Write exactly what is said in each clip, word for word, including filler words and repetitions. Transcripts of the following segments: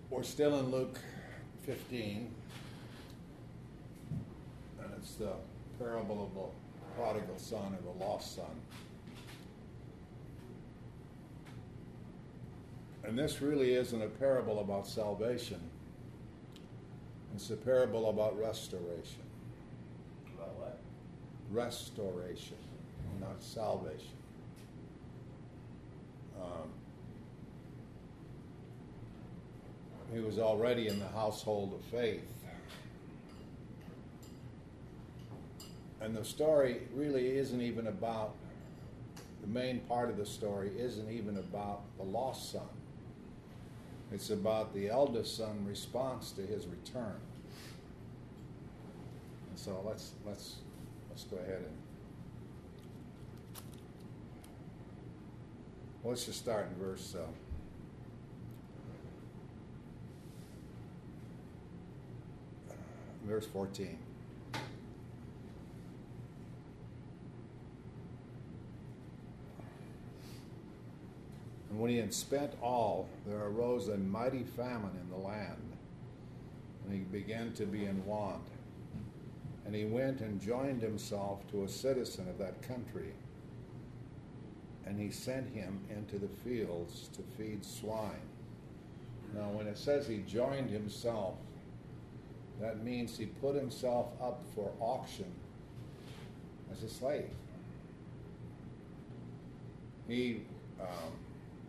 We're still in Luke fifteen, and it's the parable of the prodigal son or the lost son. And this really isn't a parable about salvation. It's a parable about restoration. About what? Restoration, not salvation. Um, he was already in the household of faith. And the story really isn't even about, the main part of the story isn't even about the lost son. It's about the eldest son's response to his return. And so let's let's let's go ahead and let's just start in verse uh, verse fourteen. And when he had spent all, there arose a mighty famine in the land, and he began to be in want. And he went and joined himself to a citizen of that country, and he sent him into the fields to feed swine. Now, when it says he joined himself, that means he put himself up for auction as a slave. He... Um,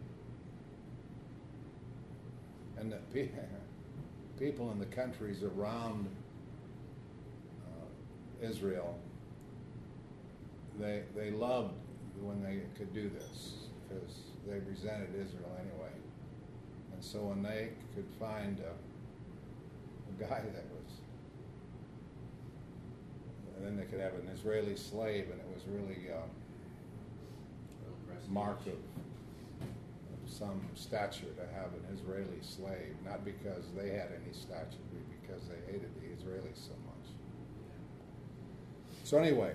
And the pe- people in the countries around uh, Israel, they they loved when they could do this because they resented Israel anyway. And so when they could find a, a guy that was, and then they could have an Israeli slave, and it was really uh, a mark of some stature to have an Israeli slave, not because they had any stature, but because they hated the Israelis so much. So anyway,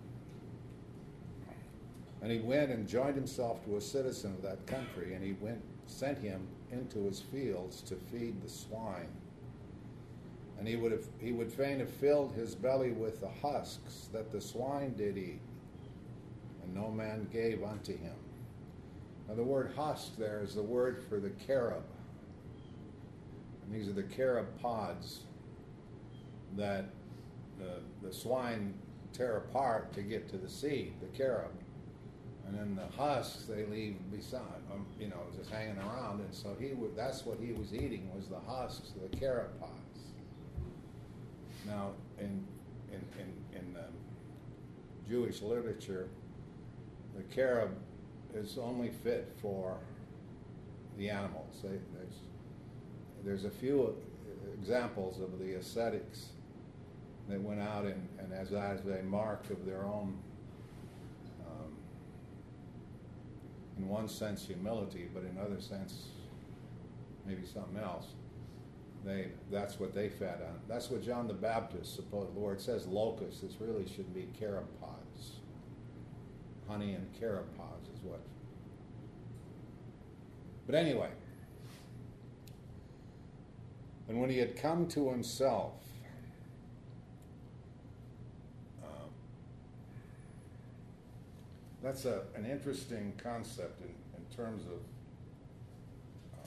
and he went and joined himself to a citizen of that country, and he went, sent him into his fields to feed the swine. And he would have, he would fain have filled his belly with the husks that the swine did eat, and no man gave unto him. Now the word husk there is the word for the carob. And these are the carob pods that the, the swine tear apart to get to the seed, the carob. And then the husks they leave beside, um, you know, just hanging around. And so he would, that's what he was eating, was the husks, the carob pods. Now in, in, in, in um, Jewish literature, the carob is only fit for the animals. They, there's, there's a few examples of the ascetics that went out and, and as, as a mark of their own, um, in one sense, humility, but in another sense, maybe something else. They that's what they fed on. That's what John the Baptist supposed. The Lord says locusts. This really should be carob pods. Honey and carob pods is what. But anyway, and when he had come to himself, uh, that's a, an interesting concept in, in terms of uh,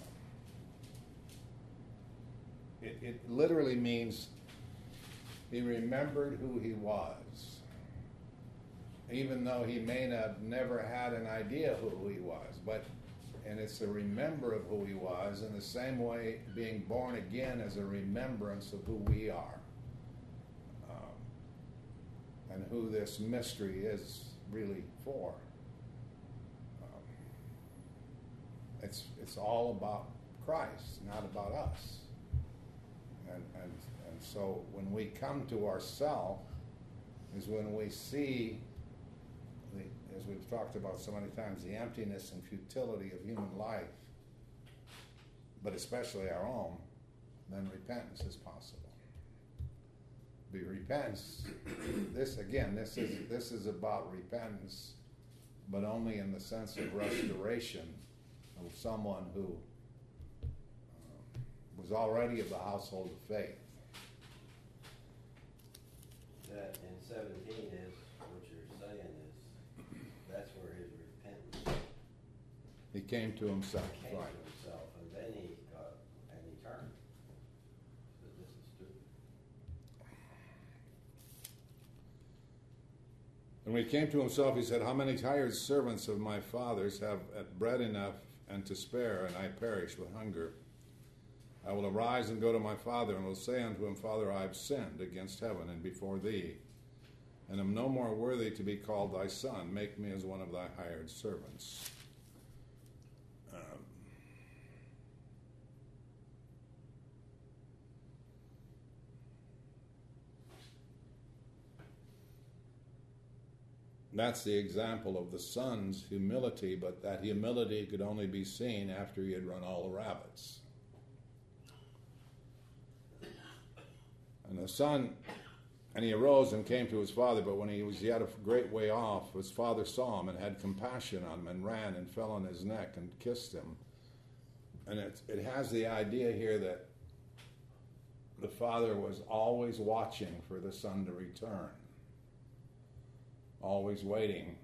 it, it literally means he remembered who he was. Even though he may have never had an idea who he was, but and it's a remember of who he was, in the same way being born again is a remembrance of who we are, um, and who this mystery is really for. Um, it's it's all about Christ, not about us, and and and so when we come to ourselves is when we see, the, as we've talked about so many times, the emptiness and futility of human life, but especially our own, then repentance is possible. Be repentance. This again, this is this is about repentance, but only in the sense of restoration of someone who uh, was already of the household of faith. That in seventeen is, what you're saying is, that's where his repentance He came to himself, came right. to himself, and then he got, and he turned. Said, this is stupid. And when he came to himself, he said, how many hired servants of my father's have at bread enough and to spare, and I perish with hunger? I will arise and go to my father, and will say unto him, Father, I have sinned against heaven and before thee, and am no more worthy to be called thy son. Make me as one of thy hired servants. Um, That's the example of the son's humility, but that humility could only be seen after he had run all the rabbits. And the son, and he arose and came to his father, but when he was yet a great way off, his father saw him and had compassion on him and ran and fell on his neck and kissed him. And it, it has the idea here that the father was always watching for the son to return. Always waiting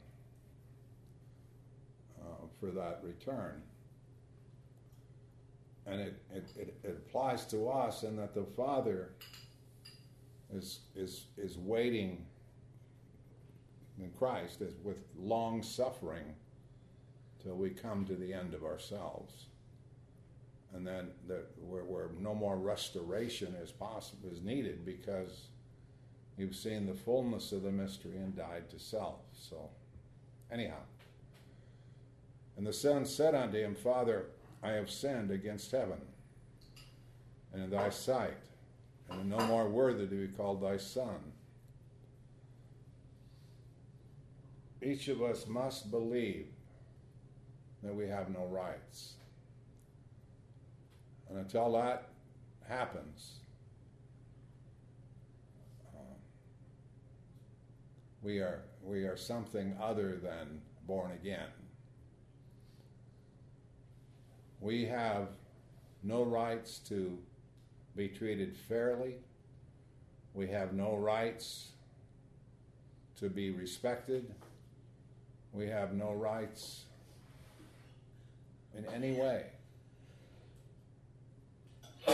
uh, for that return. And it, it, it, it applies to us in that the Father is, is, is waiting in Christ is with long suffering till we come to the end of ourselves. And then the, where, where no more restoration is possible, is needed, because you've seen the fullness of the mystery and died to self. So, anyhow. And the son said unto him, Father, I have sinned against heaven and in thy sight, and am no more worthy to be called thy son. Each of us must believe that we have no rights. And until that happens, We are we are something other than born again. We have no rights to be treated fairly. We have no rights to be respected. We have no rights in any way. Does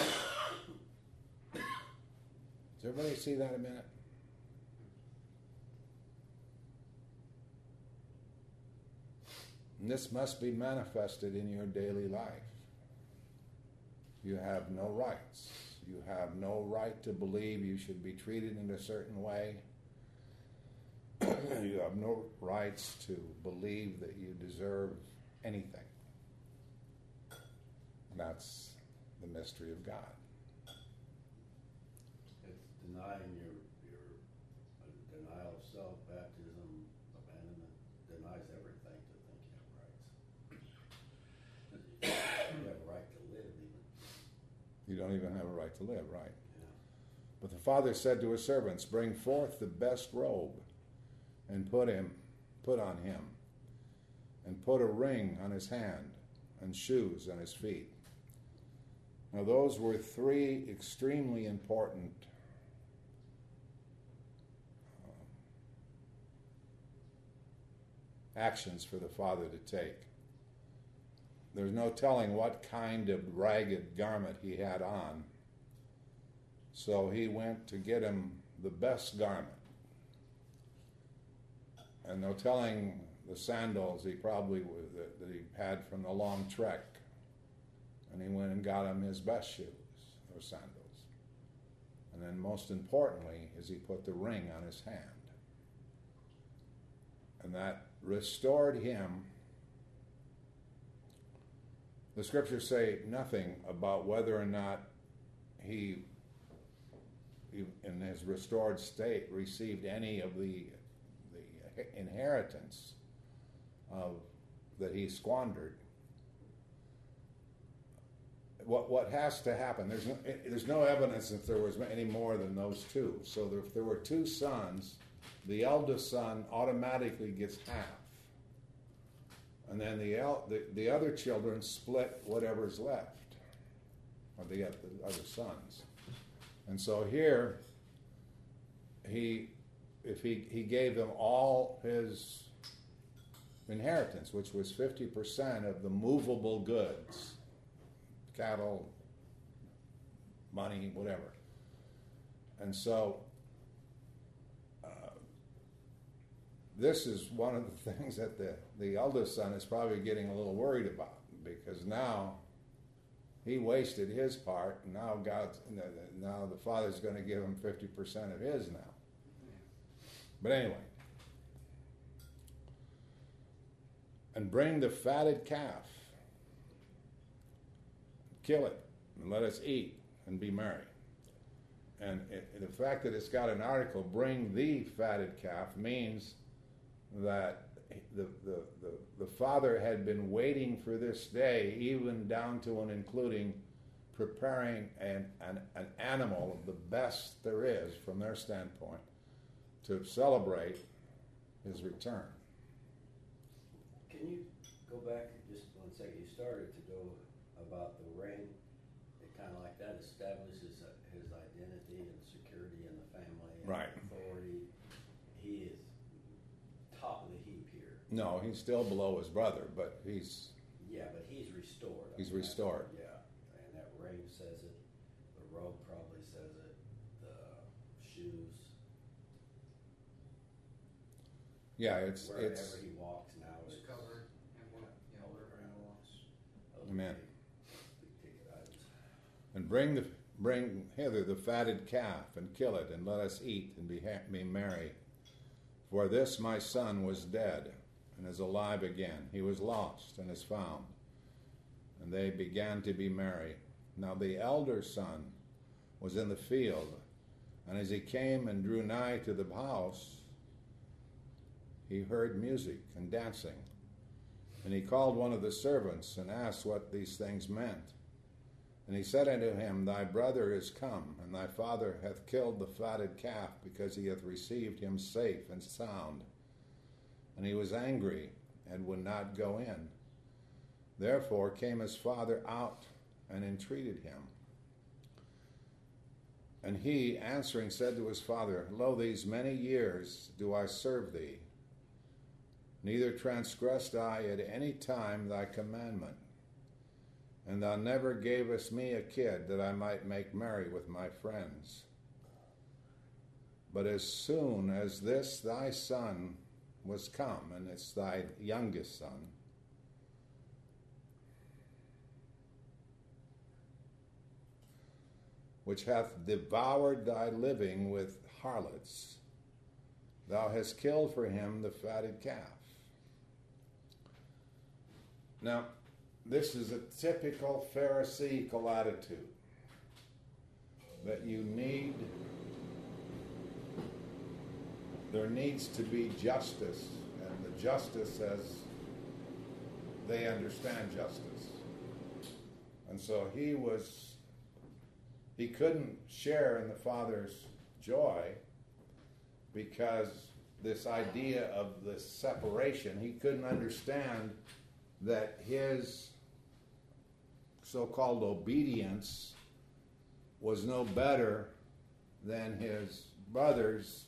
everybody see that a minute? And this must be manifested in your daily life. You have no rights. You have no right to believe you should be treated in a certain way. You have no rights to believe that you deserve anything. And that's the mystery of God. It's denying your, your uh, denial of self, baptism, abandonment, denies everything to think you have rights. You have a right to live even. You don't even have a right to live, right? Yeah. But the father said to his servants, bring forth the best robe and put him, put on him, and put a ring on his hand and shoes on his feet. Now those were three extremely important uh, actions for the father to take. There's no telling what kind of ragged garment he had on. So he went to get him the best garment. And no telling the sandals he probably that, that he had from the long trek. And he went and got him his best shoes or sandals. And then most importantly is he put the ring on his hand. And that restored him. The scriptures say nothing about whether or not he, he in his restored state, received any of the the inheritance of that he squandered. What what has to happen? There's no there's no evidence that there was any more than those two. So there, if there were two sons, the eldest son automatically gets half. And then the, el- the the other children split whatever's left. or the, the other sons. And so here, he, if he, he gave them all his inheritance, which was fifty percent of the movable goods, cattle, money, whatever. And so uh, this is one of the things that the, the eldest son is probably getting a little worried about, because now he wasted his part, and now God's now the Father's going to give him fifty percent of his now. But anyway, and bring the fatted calf, kill it, and let us eat and be merry. And it, the fact that it's got an article, bring the fatted calf, means that the, the, the, the father had been waiting for this day, even down to and including preparing an, an, an animal of the best there is from their standpoint to celebrate his return. Can you go back just one second? You started to go about the ring. It kind of like that establishes his identity and security in the family and right. authority. He is top of the heap here. No, he's still below his brother, but he's... Yeah, but he's restored. He's I mean, restored. Yeah, and that ring says it. The robe probably says it. The shoes. Yeah, it's... Wherever it's, he walks now It's is covered, and what, you know, wherever he walks. Amen. Big ticket items. And bring the bring hither the fatted calf, and kill it, and let us eat and be, ha- be merry. For this my son was dead, and is alive again. He was lost, and is found. And they began to be merry. Now the elder son was in the field, and as he came and drew nigh to the house, he heard music and dancing. And he called one of the servants and asked what these things meant. And he said unto him, Thy brother is come, and thy father hath killed the fatted calf, because he hath received him safe and sound. And he was angry, and would not go in. Therefore came his father out and entreated him. And he, answering, said to his father, Lo, these many years do I serve thee, neither transgressed I at any time thy commandment. And thou never gavest me a kid that I might make merry with my friends. But as soon as this thy son was come, and it's thy youngest son, which hath devoured thy living with harlots, thou hast killed for him the fatted calf. Now, this is a typical Pharisaical attitude, that you need, there needs to be justice, and the justice as they understand justice. And so he was, he couldn't share in the Father's joy, because this idea of the separation, he couldn't understand that his so-called obedience was no better than his brother's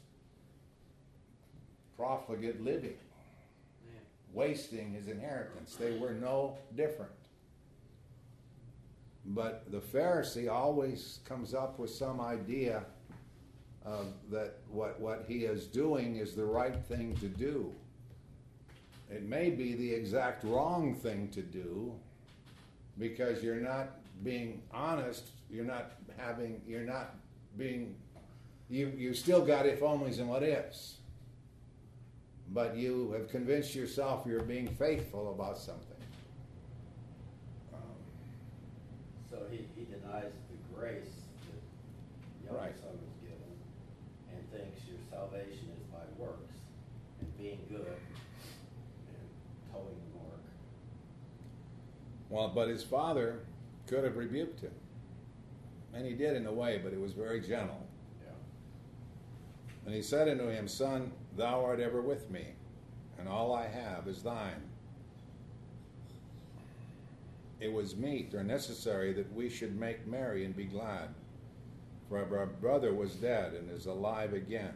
profligate living, Man. wasting his inheritance. They were no different. But the Pharisee always comes up with some idea of that what, what he is doing is the right thing to do. It may be the exact wrong thing to do, because you're not being honest, you're not having, you're not being, you you still got if onlys and what ifs. But you have convinced yourself you're being faithful about something. Um, So he, he denies the grace that the younger Right. son was given, and thinks your salvation is by works and being good and towing the mark. Well, but his father could have rebuked him. And he did in a way, but it was very gentle. Yeah. And he said unto him, Son, thou art ever with me, and all I have is thine. it was meet or necessary that we should make merry and be glad. For our brother was dead and is alive again,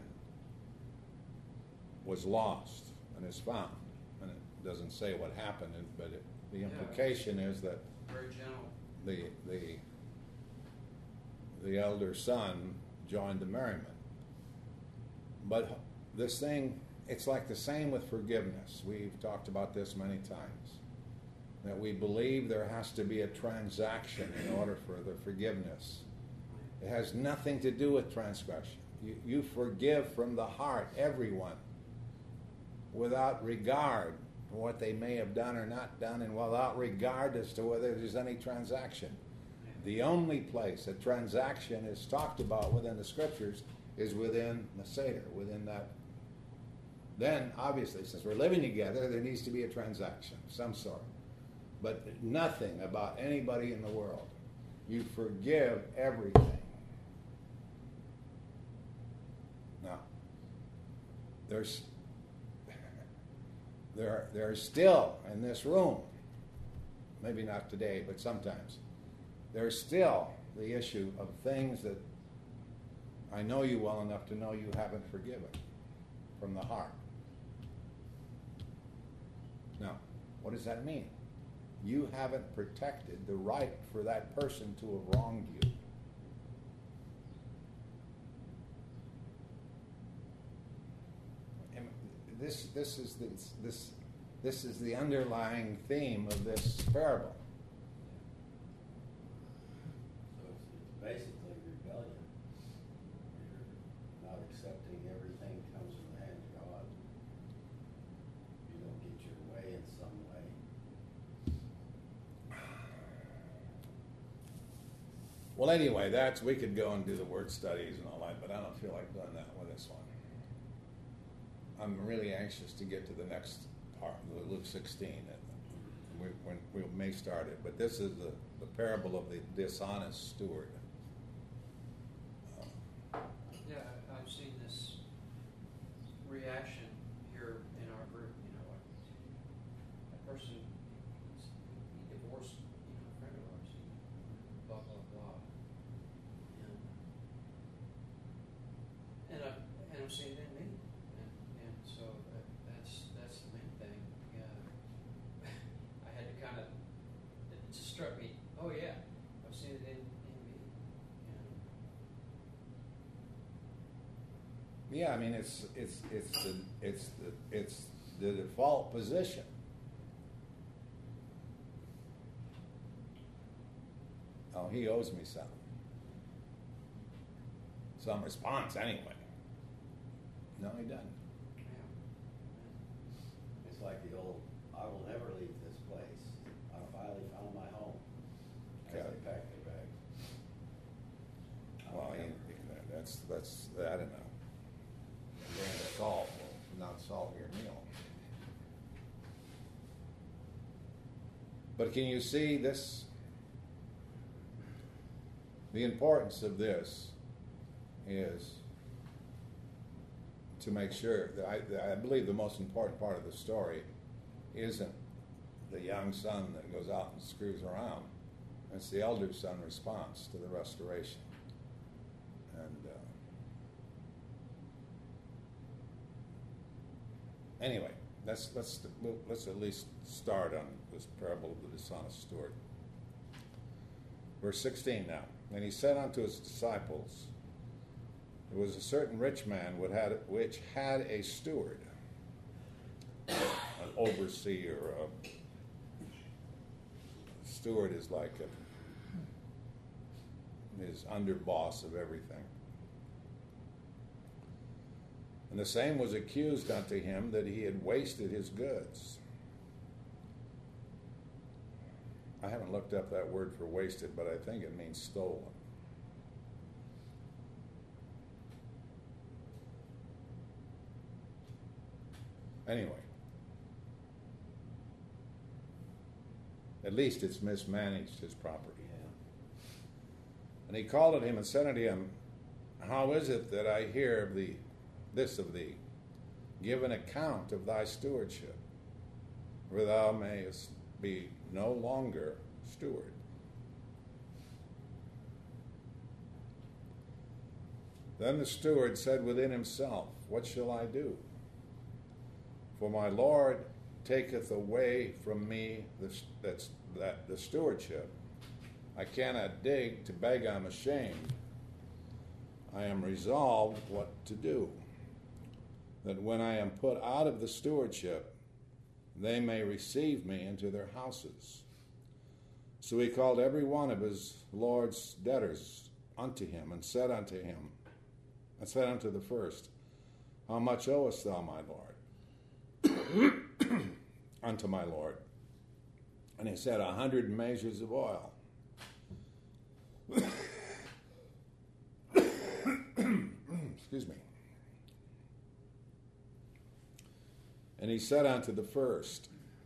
was lost and is found. And it doesn't say what happened, but it, the implication is that Very gentle. the the the elder son joined the merriment. But this thing, it's like the same with forgiveness. We've talked about this many times. That we believe there has to be a transaction in order for the forgiveness. It has nothing to do with transgression. You, you forgive from the heart everyone without regard for what they may have done or not done, and without regard as to whether there's any transaction. The only place a transaction is talked about within the Scriptures is within the Seder, within that. Then, obviously, since we're living together, there needs to be a transaction of some sort. But nothing about anybody in the world. You forgive everything. Now, there's there there's still in this room, maybe not today, but sometimes, there's still the issue of things that I know you well enough to know you haven't forgiven from the heart. Now, what does that mean? You haven't protected the right for that person to have wronged you. And this, this is the, this, this is the underlying theme of this parable. So it's, it's basically rebellion. You're not accepting everything comes from the hand of God. You don't get your way in some way. Well, anyway, that's we could go and do the word studies and all that, but I don't feel like doing that with this one. I'm really anxious to get to the next part, Luke sixteen. We, when, we may start it, but this is the, the parable of the dishonest steward. Uh, Yeah, I- I've seen this reaction here in our group, you know, like, a person, he divorced, you know, a friend of ours, he blah, blah, blah. And, and I, and I'm seeing it in me, and, and so that, that's, that's the main thing. Yeah. I had to kind of, it just struck me, oh yeah, I've seen it in, in me, and Yeah, I mean it's it's it's the it's the it's the default position. Oh, he owes me some. Some response anyway. No, he doesn't. yeah. It's like the old, I will never leave this place. I finally found my home. As Okay. they pack their bags. I will Well, he, never- that's that's I don't know. A grain of salt will not salt your meal. But can you see this? The importance of this is to make sure that I, that I believe the most important part of the story isn't the young son that goes out and screws around. It's the elder son response to the restoration. And uh, anyway, let's let's let's at least start on this parable of the dishonest steward. Verse sixteen now. And he said unto his disciples, there was a certain rich man which had, which had a steward, an overseer. A steward is like a, his underboss of everything. And the same was accused unto him that he had wasted his goods. I haven't looked up that word for wasted, but I think it means stolen. Anyway, at least it's mismanaged his property. Yeah. And he called at him and said unto him, how is it that I hear of thee, this of thee? Give an account of thy stewardship, for thou mayest be no longer steward. Then the steward said within himself, what shall I do? For my Lord taketh away from me the, that's, that, the stewardship. I cannot dig to beg, I'm ashamed. I am resolved what to do, that when I am put out of the stewardship, they may receive me into their houses. So he called every one of his Lord's debtors unto him, and said unto him, and said unto the first, how much owest thou, my Lord? Unto my Lord. And he said, a hundred measures of oil. Excuse me. And he said unto the first,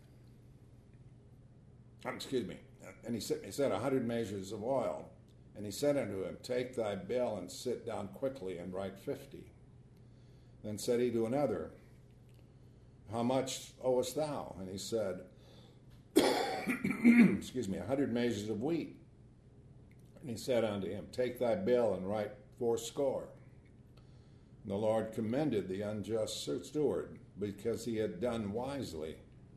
excuse me, and he said, he said a hundred measures of oil. And he said unto him, take thy bill and sit down quickly and write fifty. Then said he to another, how much owest thou? And he said, excuse me, a hundred measures of wheat. And he said unto him, take thy bill and write fourscore. And the Lord commended the unjust steward, because he had done wisely.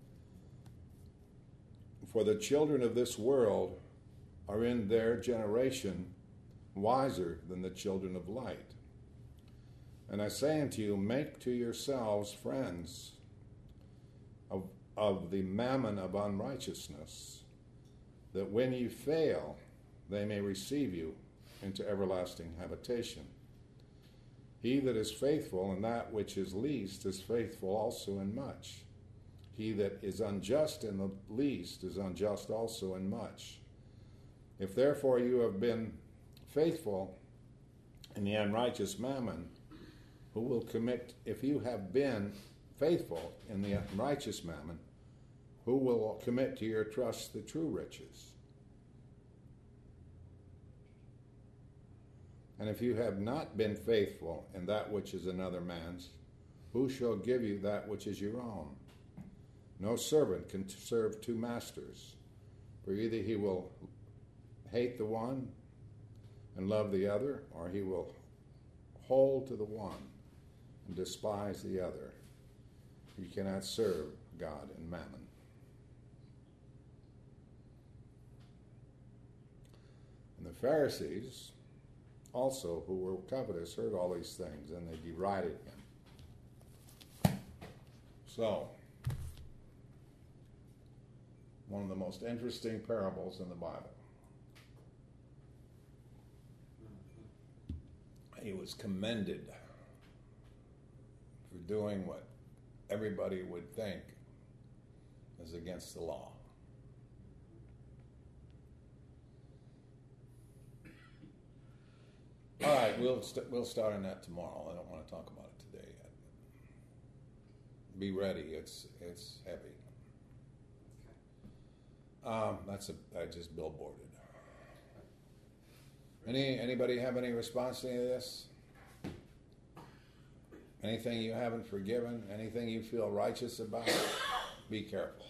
For the children of this world are in their generation wiser than the children of light. And I say unto you, make to yourselves friends of, of the mammon of unrighteousness, that when you fail, they may receive you into everlasting habitation. He that is faithful in that which is least is faithful also in much. He that is unjust in the least is unjust also in much. If therefore you have been faithful in the unrighteous mammon, who will commit, if you have been faithful in the unrighteous mammon, who will commit to your trust the true riches? And if you have not been faithful in that which is another man's, who shall give you that which is your own? No servant can serve two masters, for either he will hate the one and love the other, or he will hold to the one and despise the other. You cannot serve God and mammon. And the Pharisees also, who were covetous, heard all these things, and they derided him. So, one of the most interesting parables in the Bible. He was commended for doing what everybody would think is against the law. All right, we'll st- we'll start on that tomorrow. I don't want to talk about it today yet. Be ready. It's it's heavy. Um, that's a I just billboarded. Any anybody have any response to any of this? Anything you haven't forgiven? Anything you feel righteous about? Be careful.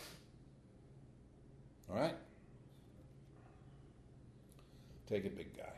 All right? Take it, big guy.